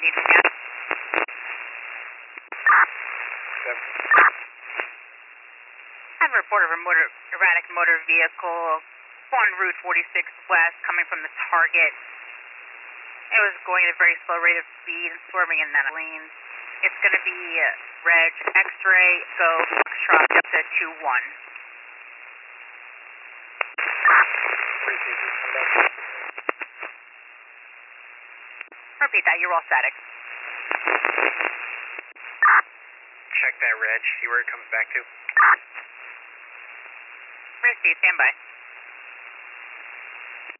need to scan. I have a report of a erratic motor vehicle on Route 46 West coming from the target. It was going at a very slow rate of speed and swerving in that lane. It's going to be Reg X-ray, go Foxtrot up to 2-1. Repeat that, you're all static. Check that, Reg. See where it comes back to. Risky, stand by.